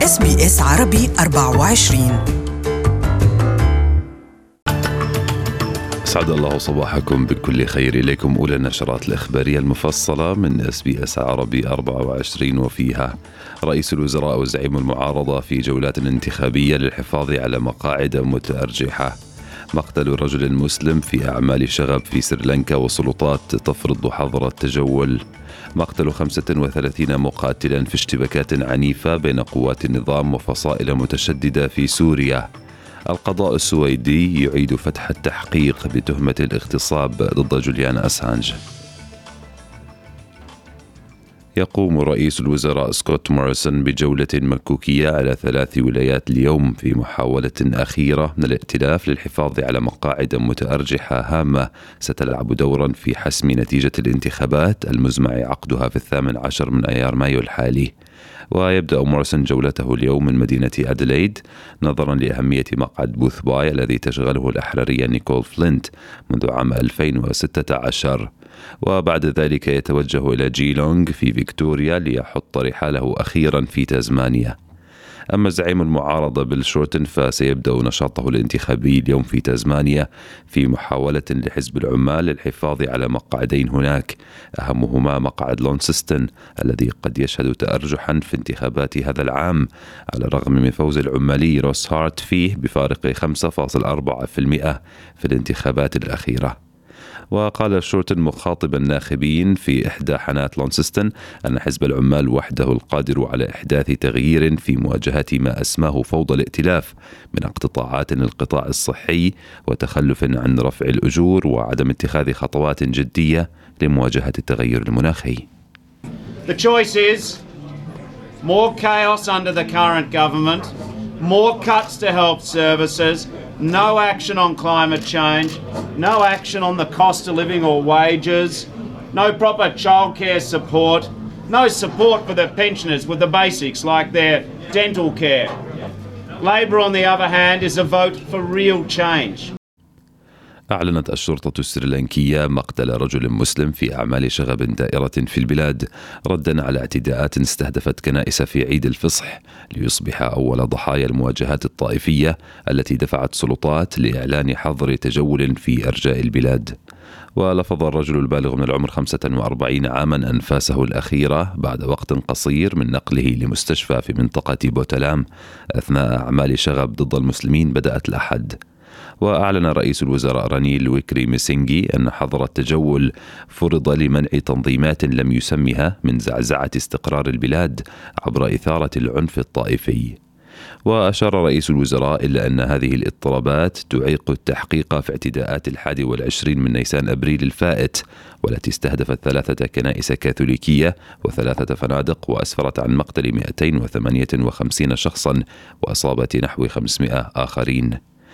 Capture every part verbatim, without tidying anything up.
إس بي إس عربي أربعة وعشرين. أسعد الله صباحكم بكل خير. إليكم أولى النشرات الإخبارية المفصلة من إس بي إس عربي أربعة وعشرين، وفيها رئيس الوزراء وزعيم المعارضة في جولات انتخابية للحفاظ على مقاعد متأرجحة، مقتل رجل مسلم في أعمال شغب في سريلانكا والسلطات تفرض حظر التجول، مقتل خمسة وثلاثين مقاتلا في اشتباكات عنيفة بين قوات النظام وفصائل متشددة في سوريا، القضاء السويدي يعيد فتح التحقيق بتهمة الاغتصاب ضد جوليان أسانج. يقوم رئيس الوزراء سكوت موريسون بجولة مكوكية على ثلاث ولايات اليوم في محاولة أخيرة من الائتلاف للحفاظ على مقاعد متأرجحة هامة ستلعب دورا في حسم نتيجة الانتخابات المزمع عقدها في الثامن عشر من أيار مايو الحالي. ويبدأ موريسون جولته اليوم من مدينة أديلايد نظرا لأهمية مقعد بوث باي الذي تشغله الأحرارية نيكول فلينت منذ عام ألفين وستة عشر، وبعد ذلك يتوجه إلى جيلونغ في فيكتوريا ليحط رحاله أخيرا في تازمانيا. أما زعيم المعارضة بيل شورتن فسيبدأ نشاطه الانتخابي اليوم في تازمانيا في محاولة لحزب العمال للحفاظ على مقعدين هناك، أهمهما مقعد لونسستن الذي قد يشهد تأرجحا في انتخابات هذا العام على الرغم من فوز العمالي روس هارت فيه بفارق خمسة فاصلة أربعة بالمئة في الانتخابات الأخيرة. وقال شورتن مخاطبا الناخبين في إحدى حانات لونسستن أن حزب العمال وحده القادر على إحداث تغيير في مواجهة ما أسماه فوضى الائتلاف من اقتطاعات للقطاع الصحي وتخلف عن رفع الأجور وعدم اتخاذ خطوات جدية لمواجهة التغير المناخي. The choice is more chaos under the current government, more cuts to health services, no action on climate change, no action on the cost of living or wages, no proper childcare support, no support for the pensioners with the basics like their dental care. Labor, on the other hand, is a vote for real change. أعلنت الشرطة السريلانكية مقتل رجل مسلم في أعمال شغب دائرة في البلاد ردا على اعتداءات استهدفت كنائس في عيد الفصح ليصبح أول ضحايا المواجهات الطائفية التي دفعت سلطات لإعلان حظر تجول في أرجاء البلاد. ولفظ الرجل البالغ من العمر خمسة وأربعين عاما أنفاسه الأخيرة بعد وقت قصير من نقله لمستشفى في منطقة بوتلام أثناء أعمال شغب ضد المسلمين بدأت الأحد. وأعلن رئيس الوزراء رانيل ويكريمسينغي أن حظر التجول فرض لمنع تنظيمات لم يسمها من زعزعة استقرار البلاد عبر إثارة العنف الطائفي. وأشار رئيس الوزراء إلى أن هذه الاضطرابات تعيق التحقيق في اعتداءات الحادي والعشرين من نيسان أبريل الفائت والتي استهدفت ثلاثة كنائس كاثوليكية وثلاثة فنادق وأسفرت عن مقتل مئتين وثمانية وخمسين شخصا وأصابة نحو خمسمائة آخرين.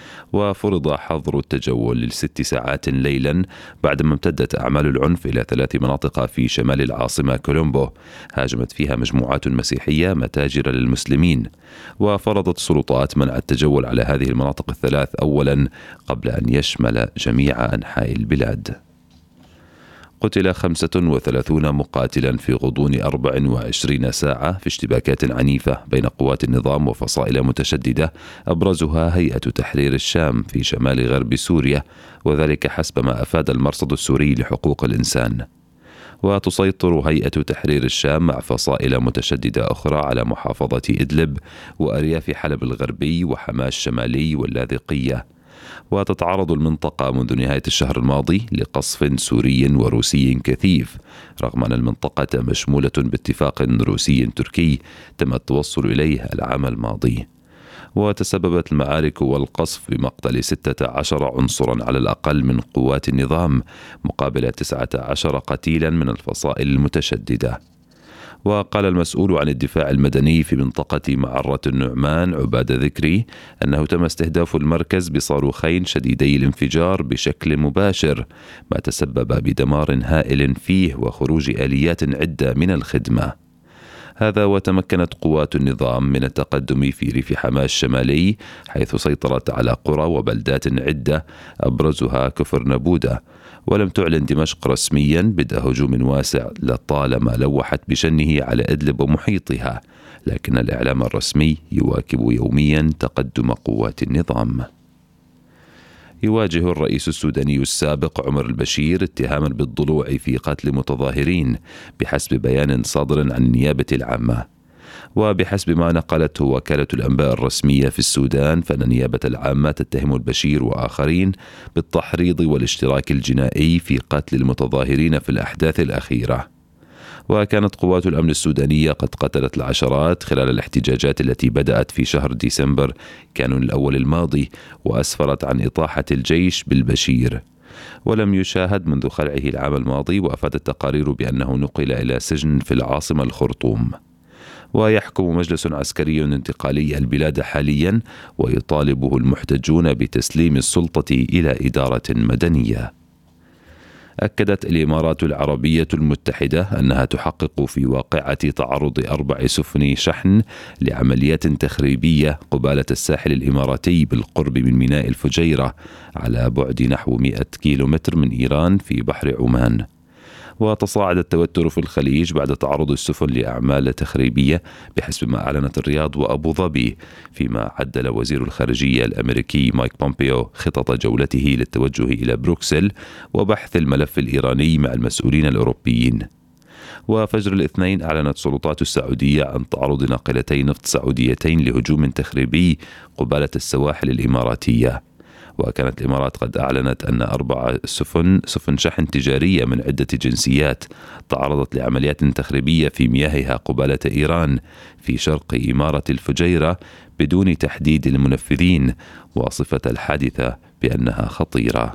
وفرض حظر التجول لست ساعات ليلا بعدما امتدت أعمال العنف إلى ثلاث مناطق في شمال العاصمة كولومبو هاجمت فيها مجموعات مسيحية متاجر للمسلمين. وفرضت السلطات منع التجول على هذه المناطق الثلاث أولا قبل أن يشمل جميع أنحاء البلاد. قتل خمسة وثلاثون مقاتلا في غضون أربع وعشرين ساعة في اشتباكات عنيفة بين قوات النظام وفصائل متشددة أبرزها هيئة تحرير الشام في شمال غرب سوريا، وذلك حسب ما أفاد المرصد السوري لحقوق الإنسان. وتسيطر هيئة تحرير الشام مع فصائل متشددة أخرى على محافظة إدلب وأرياف حلب الغربي وحماة الشمالي واللاذقية. وتتعرض المنطقة منذ نهاية الشهر الماضي لقصف سوري وروسي كثيف رغم أن المنطقة مشمولة باتفاق روسي تركي تم التوصل إليه العام الماضي. وتسببت المعارك والقصف بمقتل ستة عشر عنصرا على الأقل من قوات النظام مقابل تسعة عشر قتيلا من الفصائل المتشددة. وقال المسؤول عن الدفاع المدني في منطقة معرة النعمان عباد ذكري أنه تم استهداف المركز بصاروخين شديدي الانفجار بشكل مباشر ما تسبب بدمار هائل فيه وخروج آليات عدة من الخدمة. هذا وتمكنت قوات النظام من التقدم في ريف حماة الشمالي حيث سيطرت على قرى وبلدات عدة أبرزها كفر نبودة. ولم تعلن دمشق رسميا بدء هجوم واسع لطالما لوحت بشنه على إدلب ومحيطها، لكن الإعلام الرسمي يواكب يوميا تقدم قوات النظام. يواجه الرئيس السوداني السابق عمر البشير اتهاما بالضلوع في قتل متظاهرين بحسب بيان صادر عن النيابة العامة. وبحسب ما نقلته وكالة الأنباء الرسمية في السودان، فإن النيابة العامة تتهم البشير وآخرين بالتحريض والاشتراك الجنائي في قتل المتظاهرين في الأحداث الأخيرة. وكانت قوات الأمن السودانية قد قتلت العشرات خلال الاحتجاجات التي بدأت في شهر ديسمبر كانون الأول الماضي، وأسفرت عن إطاحة الجيش بالبشير. ولم يشاهد منذ خلعه العام الماضي، وأفادت التقارير بأنه نقل إلى سجن في العاصمة الخرطوم. ويحكم مجلس عسكري انتقالي البلاد حاليا، ويطالبه المحتجون بتسليم السلطة إلى إدارة مدنية. أكدت الإمارات العربية المتحدة أنها تحقق في واقعة تعرض أربع سفن شحن لعمليات تخريبية قبالة الساحل الإماراتي بالقرب من ميناء الفجيرة على بعد نحو مئة كيلومتر من إيران في بحر عمان. وتصاعد التوتر في الخليج بعد تعرض السفن لأعمال تخريبية بحسب ما أعلنت الرياض وأبو ظبي، فيما عدل وزير الخارجية الأمريكي مايك بومبيو خطط جولته للتوجه إلى بروكسل وبحث الملف الإيراني مع المسؤولين الأوروبيين. وفجر الاثنين أعلنت سلطات السعودية عن تعرض ناقلتي نفط سعوديتين لهجوم تخريبي قبالة السواحل الإماراتية. وكانت الإمارات قد أعلنت أن أربع سفن سفن شحن تجارية من عدة جنسيات تعرضت لعمليات تخريبية في مياهها قبالة إيران في شرق إمارة الفجيرة بدون تحديد المنفذين، وصفة الحادثة بأنها خطيرة.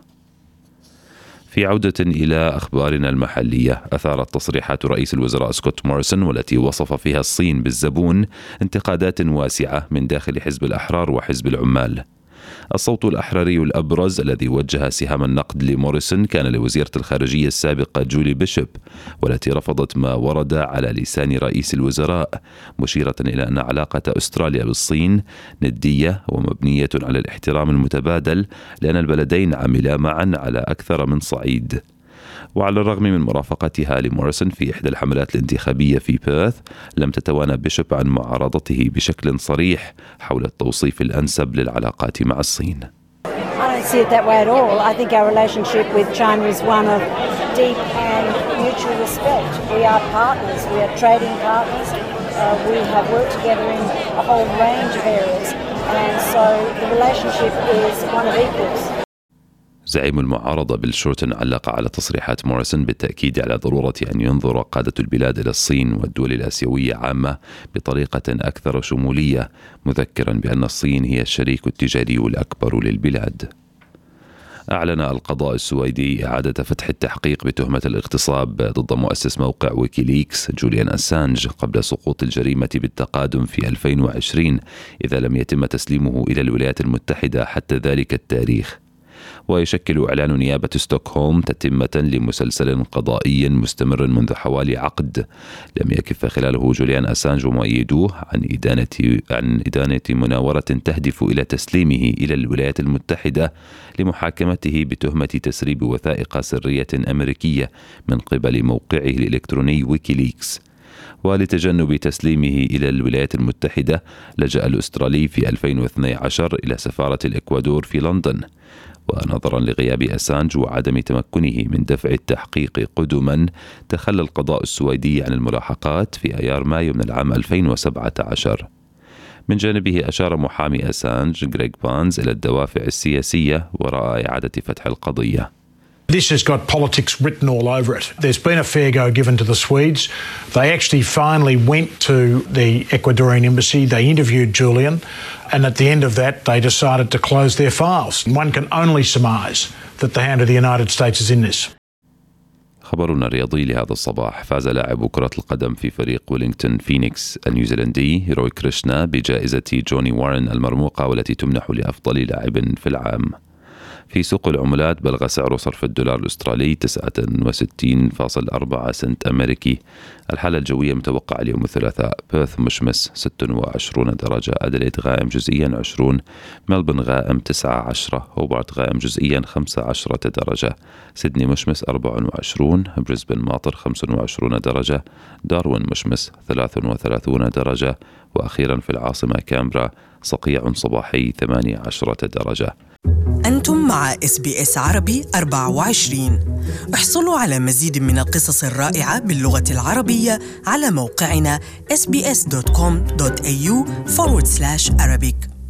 في عودة إلى أخبارنا المحلية، أثارت تصريحات رئيس الوزراء سكوت موريسون والتي وصف فيها الصين بالزبون انتقادات واسعة من داخل حزب الأحرار وحزب العمال. الصوت الأحراري الأبرز الذي وجه سهام النقد لموريسون كان لوزيرة الخارجية السابقة جولي بيشوب، والتي رفضت ما ورد على لسان رئيس الوزراء، مشيرة إلى أن علاقة أستراليا بالصين ندية ومبنية على الاحترام المتبادل، لأن البلدين عملا معا على أكثر من صعيد. وعلى الرغم من مرافقتها لموريسون في إحدى الحملات الانتخابية في بيرث، لم تتوانى بيشوب عن معارضته بشكل صريح حول التوصيف الأنسب للعلاقات مع الصين. I don't see it that way at all. I think our relationship with China is one of deep and mutual respect. We are partners. We are trading partners. Uh, we have worked together in a whole range of areas, and so the relationship is one of equals. زعيم المعارضة بيل شورتن علق على تصريحات موريسون بالتأكيد على ضرورة أن ينظر قادة البلاد إلى الصين والدول الآسيوية عامة بطريقة أكثر شمولية، مذكرا بأن الصين هي الشريك التجاري الأكبر للبلاد. أعلن القضاء السويدي إعادة فتح التحقيق بتهمة الاغتصاب ضد مؤسس موقع ويكيليكس جوليان أسانج قبل سقوط الجريمة بالتقادم في ألفين وعشرين، إذا لم يتم تسليمه إلى الولايات المتحدة حتى ذلك التاريخ. ويشكل إعلان نيابة ستوكهولم تتمة لمسلسل قضائي مستمر منذ حوالي عقد لم يكف خلاله جوليان أسانج ومؤيدوه عن إدانة عن إدانة مناورة تهدف إلى تسليمه إلى الولايات المتحدة لمحاكمته بتهمة تسريب وثائق سرية أمريكية من قبل موقعه الإلكتروني ويكيليكس. ولتجنب تسليمه إلى الولايات المتحدة، لجأ الأسترالي في ألفين واثني عشر إلى سفارة الإكوادور في لندن. ونظرا لغياب أسانج وعدم تمكنه من دفع التحقيق قدما، تخلى القضاء السويدي عن الملاحقات في أيار مايو من العام ألفين وسبعة عشر. من جانبه أشار محامي أسانج غريغ بانز إلى الدوافع السياسية وراء إعادة فتح القضية. This has got politics written all over it. There's been a fair go given to the Swedes. They actually finally went to the Ecuadorian embassy. They interviewed Julian, and at the end of that, they decided to close their files. One can only surmise that the hand of the United States is in this. خبرنا الرياضي لهذا الصباح: فاز لاعب كرة القدم في فريق ويلينغتون فينيكس النيوزيلندي روي كريشنا بجائزة جوني وارن المرموقة، والتي تمنح لأفضل لاعب في العام. في سوق العملات بلغ سعر صرف الدولار الأسترالي تسعة وستين فاصلة أربعة سنت أمريكي. الحالة الجوية متوقعة اليوم الثلاثاء: بيرث مشمس ستة وعشرين درجة، أدليد غائم جزئيا عشرون، ملبن غائم تسعة عشرة، هوبارت غائم جزئيا خمسة عشرة درجة، سيدني مشمس أربعة وعشرين، بريسبن ماطر خمسة وعشرين درجة، داروين مشمس ثلاثة وثلاثين درجة، وأخيرا في العاصمة كامبرا صقيع صباحي ثمانية عشرة درجة. أنتم مع إس بي إس عربي أربعة وعشرين. احصلوا على مزيد من القصص الرائعة باللغة العربية على موقعنا إس بي إس دوت كوم دوت إيه يو forward slash Arabic.